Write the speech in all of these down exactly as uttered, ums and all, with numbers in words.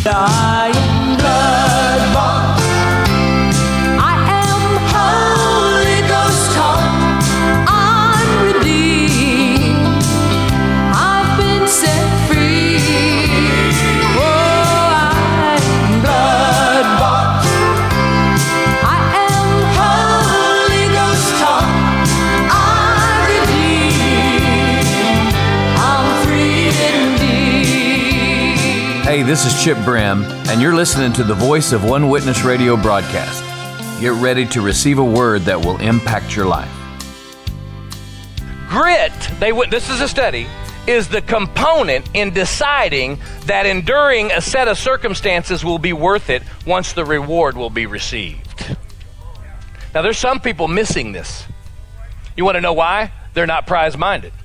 I am blood bought. I am Holy Ghost taught. I'm redeemed. I've been set free. Oh, I am blood bought. I am Holy Ghost taught. I'm redeemed. I'm free indeed. Hey, this is Chip Brim, and you're listening to the Voice of One Witness radio broadcast. Get ready to receive a word that will impact your life. Grit, they would, this is a study, is the component in deciding that enduring a set of circumstances will be worth it once the reward will be received. Now, there's some people missing this. You want to know why? They're not prize-minded.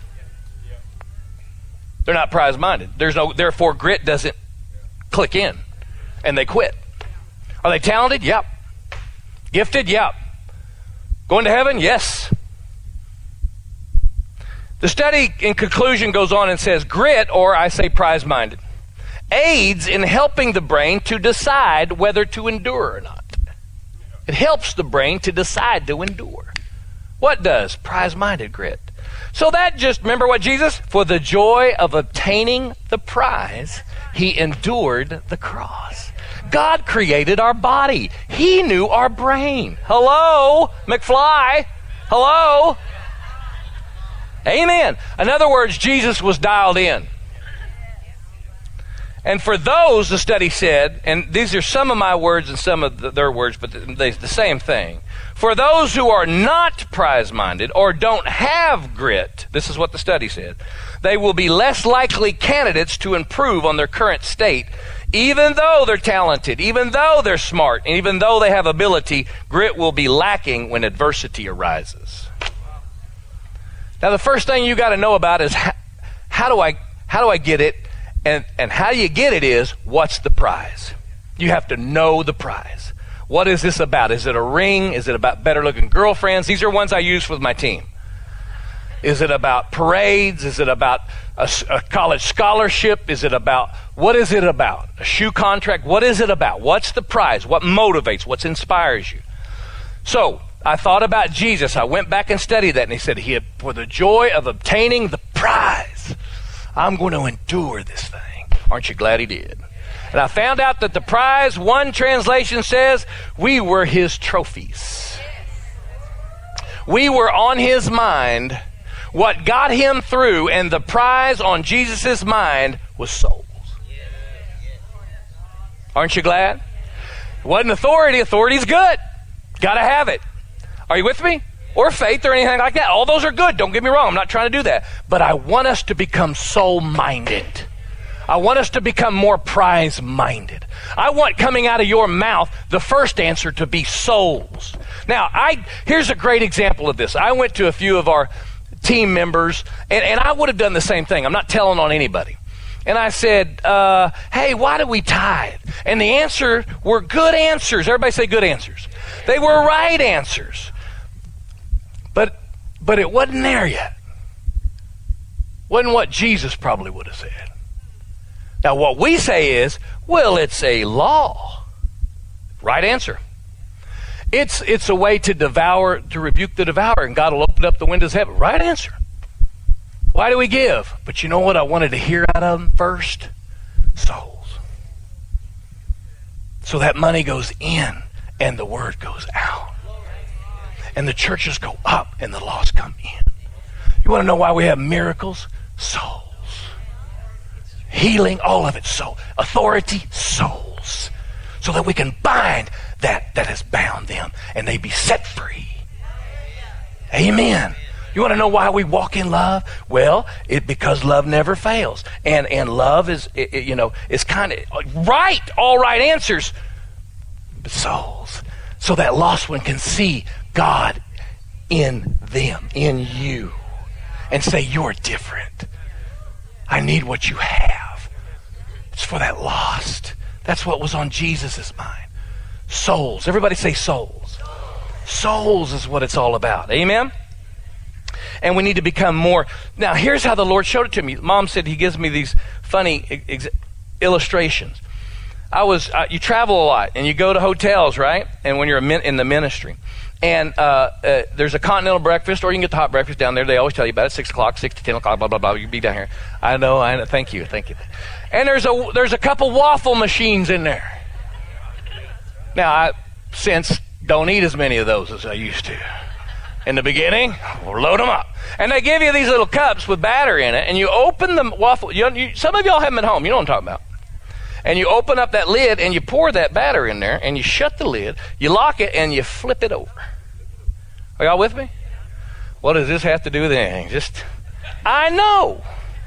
They're not prize-minded. There's no, therefore, grit doesn't click in, and they quit. Are they talented? Yep. Gifted? Yep. Going to heaven? Yes. The study in conclusion goes on and says, grit, or I say prize-minded, aids in helping the brain to decide whether to endure or not. It helps the brain to decide to endure. What does? Prize-minded grit. So that just, remember what Jesus? For the joy of obtaining the prize, he endured the cross. God created our body. He knew our brain. Hello, McFly. Hello. Amen. In other words, Jesus was dialed in. And for those, the study said, and these are some of my words and some of the, their words, but they, the same thing. For those who are not prize-minded or don't have grit, this is what the study said, they will be less likely candidates to improve on their current state. Even though they're talented, even though they're smart, and even though they have ability, grit will be lacking when adversity arises. Now, the first thing you got to know about is how, how do I how do I get it? And, and how you get it is, what's the prize? You have to know the prize. What is this about? Is it a ring? Is it about better-looking girlfriends? These are ones I use with my team. Is it about parades? Is it about a, a college scholarship? Is it about, what is it about? A shoe contract? What is it about? What's the prize? What motivates? What inspires you? So, I thought about Jesus. I went back and studied that, and he said, he had, for the joy of obtaining the prize, I'm going to endure this thing. Aren't you glad he did? And I found out that the prize, one translation says, we were his trophies. We were on his mind. What got him through, and the prize on Jesus' mind was souls. Aren't you glad? It wasn't authority. Authority's good. Got to have it. Are you with me? Or faith or anything like that. All those are good. Don't get me wrong. I'm not trying to do that. But I want us to become soul-minded. I want us to become more prize-minded. I want coming out of your mouth the first answer to be souls. Now, I here's a great example of this. I went to a few of our team members, and, and I would have done the same thing. I'm not telling on anybody. And I said, uh, hey, why do we tithe? And the answer were good answers. Everybody say good answers. They were right answers. But but it wasn't there yet. Wasn't what Jesus probably would have said. Now what we say is, well, it's a law. Right answer. It's it's a way to devour, to rebuke the devourer, and God will open up the windows of heaven. Right answer. Why do we give? But you know what I wanted to hear out of them first? Souls. So that money goes in and the word goes out. And the churches go up and the lost come in. You want to know why we have miracles? Souls. Healing, all of it, soul. Authority, souls. So that we can bind that that has bound them and they be set free. Amen. You want to know why we walk in love? Well, it because love never fails. And and love is, it, it, you know, is kind of right, all right answers. But souls. So that lost one can see God in them, in you, and say, you're different. I need what you have. It's for that lost. That's what was on Jesus' mind. Souls. Everybody say souls. Souls is what it's all about. Amen? And we need to become more. Now, here's how the Lord showed it to me. Mom said he gives me these funny ex- illustrations. I was, uh, you travel a lot, and you go to hotels, right? And when you're a min- in the ministry. And uh, uh, there's a continental breakfast, or you can get the hot breakfast down there. They always tell you about it, six o'clock, six to ten o'clock, blah, blah, blah. You'll be down here. I know, I know. Thank you, thank you. And there's a, there's a couple waffle machines in there. Now, I since don't eat as many of those as I used to. In the beginning, we'll load them up. And they give you these little cups with batter in it, and you open the waffle. You, you, some of y'all have them at home. You know what I'm talking about. And you open up that lid, and you pour that batter in there, and you shut the lid, you lock it, and you flip it over. Are y'all with me? What does this have to do with anything? Just, I know.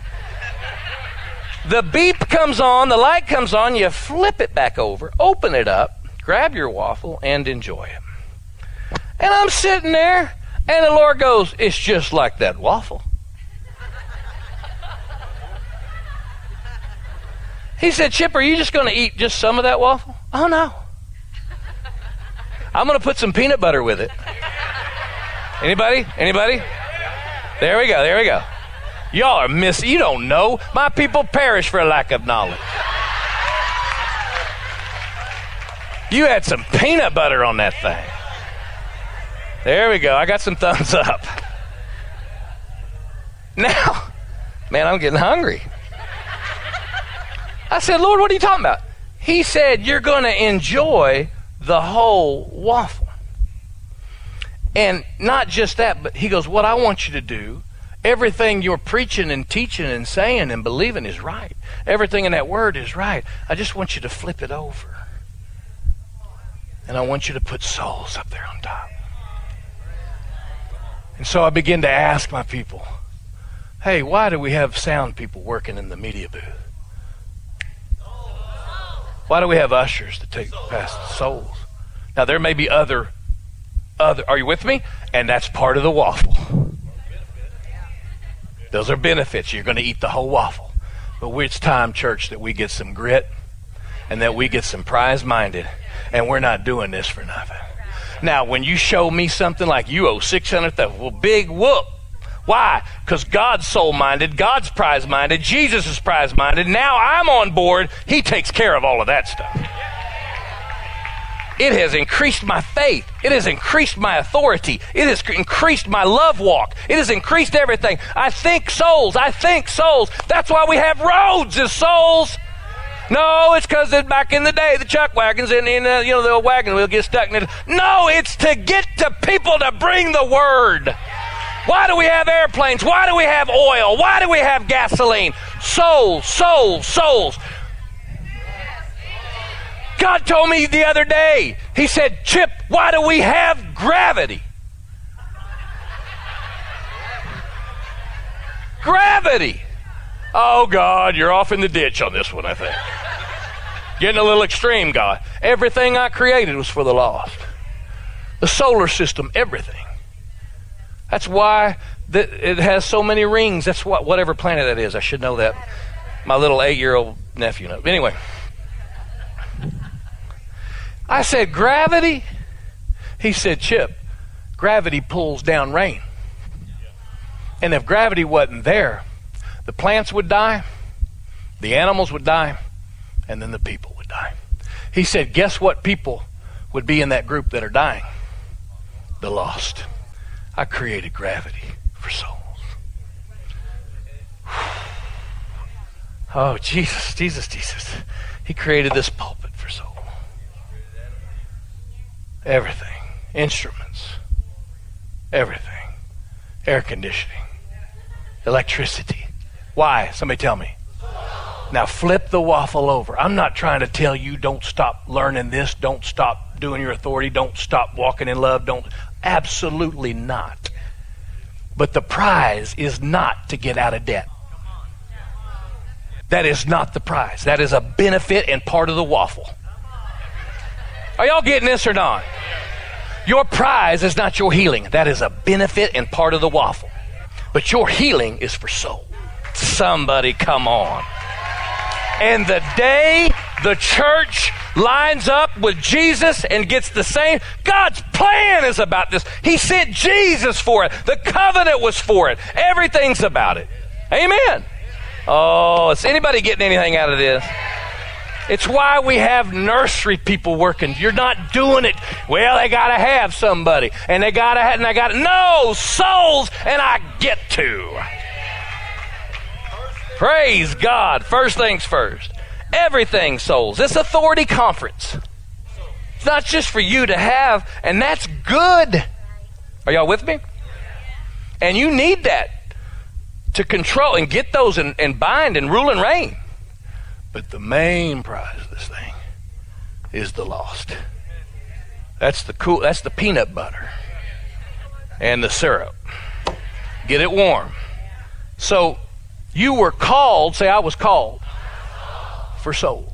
The beep comes on, the light comes on, you flip it back over, open it up, grab your waffle, and enjoy it. And I'm sitting there, and the Lord goes, it's just like that waffle. He said, Chip, are you just going to eat just some of that waffle? Oh, no. I'm going to put some peanut butter with it. Anybody? Anybody? There we go. There we go. Y'all are missing. You don't know. My people perish for a lack of knowledge. You had some peanut butter on that thing. There we go. I got some thumbs up. Now, man, I'm getting hungry. I said, Lord, what are you talking about? He said, you're going to enjoy the whole waffle. And not just that, but he goes, what I want you to do, everything you're preaching and teaching and saying and believing is right. Everything in that word is right. I just want you to flip it over. And I want you to put souls up there on top. And so I begin to ask my people, hey, why do we have sound people working in the media booth? Why do we have ushers to take past the souls? Now, there may be other, other, are you with me? And that's part of the waffle. Those are benefits. You're going to eat the whole waffle. But it's time, church, that we get some grit and that we get some prize-minded, and we're not doing this for nothing. Now, when you show me something like you owe six hundred thousand dollars, well, big whoop. Why? Because God's soul-minded, God's prize-minded, Jesus is prize-minded. Now I'm on board. He takes care of all of that stuff. It has increased my faith. It has increased my authority. It has increased my love walk. It has increased everything. I think souls. I think souls. That's why we have roads as souls. No, it's because back in the day, the chuck wagons and, and uh, you know, the old wagon wheel get stuck in it. No, it's to get to people to bring the word. Why do we have airplanes? Why do we have oil? Why do we have gasoline? Souls, souls, souls. God told me the other day, he said, Chip, why do we have gravity? Gravity. Oh, God, you're off in the ditch on this one, I think. Getting a little extreme, God. Everything I created was for the lost. The solar system, everything. That's why the, it has so many rings. That's what, whatever planet that is. I should know that. My little eight-year-old nephew knows. Anyway. I said, gravity? He said, Chip, gravity pulls down rain. And if gravity wasn't there, the plants would die, the animals would die, and then the people would die. He said, guess what people would be in that group that are dying? The lost. I created gravity for souls. Oh, Jesus, Jesus, Jesus. He created this pulpit for souls. Everything. Instruments. Everything. Air conditioning. Electricity. Why? Somebody tell me. Now flip the waffle over. I'm not trying to tell you don't stop learning this, don't stop doing your authority, don't stop walking in love, don't. Absolutely not. But the prize is not to get out of debt. That is not the prize. That is a benefit and part of the waffle. Are y'all getting this or not? Your prize is not your healing. That is a benefit and part of the waffle. But your healing is for soul. Somebody come on. And the day the church lines up with Jesus and gets the same, God's plan is about this. He sent Jesus for it. The covenant was for it. Everything's about it. Amen. Oh, is anybody getting anything out of this? It's why we have nursery people working. You're not doing it. Well, they got to have somebody. And they got to have, and I got to, no, souls, and I get to. Praise God. First things first. Everything souls. This authority conference. It's not just for you to have, and that's good. Are y'all with me? And you need that to control and get those and, and bind and rule and reign. But the main prize of this thing is the lost. That's the cool, that's the peanut butter and the syrup. Get it warm. So you were called, say I was called, for souls.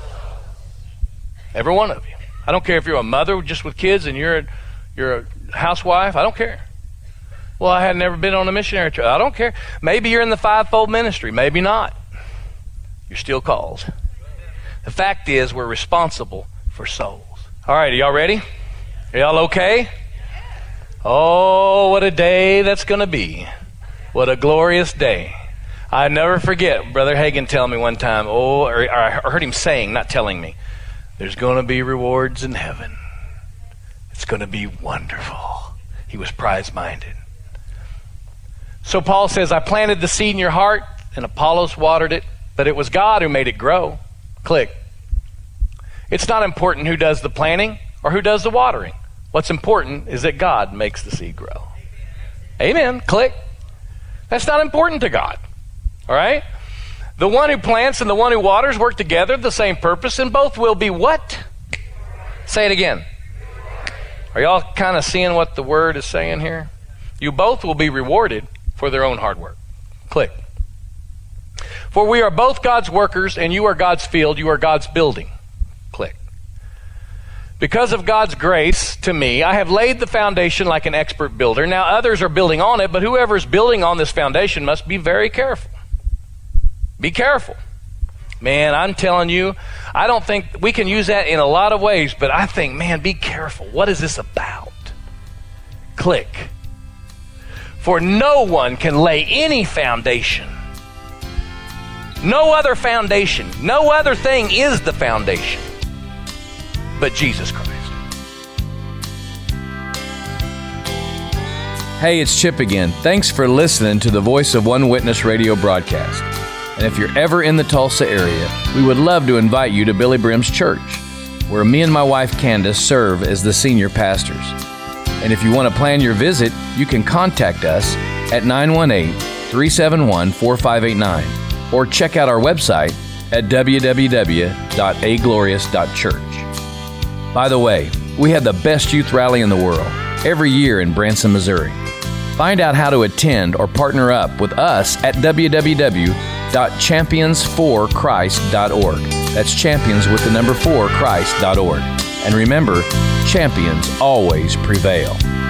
Every one of you. I don't care if you're a mother just with kids and you're a, you're a housewife. I don't care. Well, I had never been on a missionary trip. I don't care. Maybe you're in the fivefold ministry. Maybe not. You're still called. The fact is, we're responsible for souls. All right, are y'all ready? Are y'all okay? Oh, what a day that's going to be. What a glorious day. I never forget Brother Hagin telling me one time, oh, or, or I heard him saying, not telling me, there's going to be rewards in heaven. It's going to be wonderful. He was prize-minded. So Paul says, I planted the seed in your heart, and Apollos watered it, but it was God who made it grow. Click. It's not important who does the planting or who does the watering. What's important is that God makes the seed grow. Amen. Click. That's not important to God. All right? The one who plants and the one who waters work together, the same purpose, and both will be what? Say it again. Are y'all kind of seeing what the word is saying here? You both will be rewarded for their own hard work. Click. For we are both God's workers, and you are God's field, you are God's building. Click. Because of God's grace to me, I have laid the foundation like an expert builder. Now others are building on it, but whoever is building on this foundation must be very careful. Be careful. Man, I'm telling you, I don't think we can use that in a lot of ways, but I think, man, be careful. What is this about? Click. For no one can lay any foundation. No other foundation. No other thing is the foundation but Jesus Christ. Hey, it's Chip again. Thanks for listening to the Voice of One Witness radio broadcast. And if you're ever in the Tulsa area, we would love to invite you to Billy Brim's church, where me and my wife Candace serve as the senior pastors. And if you want to plan your visit, you can contact us at nine one eight, three seven one, four five eight nine or check out our website at w w w dot a glorious dot church. By the way, we have the best youth rally in the world every year in Branson, Missouri. Find out how to attend or partner up with us at w w w dot champions for christ dot org. That's champions with the number four, Christ dot org. And remember, champions always prevail.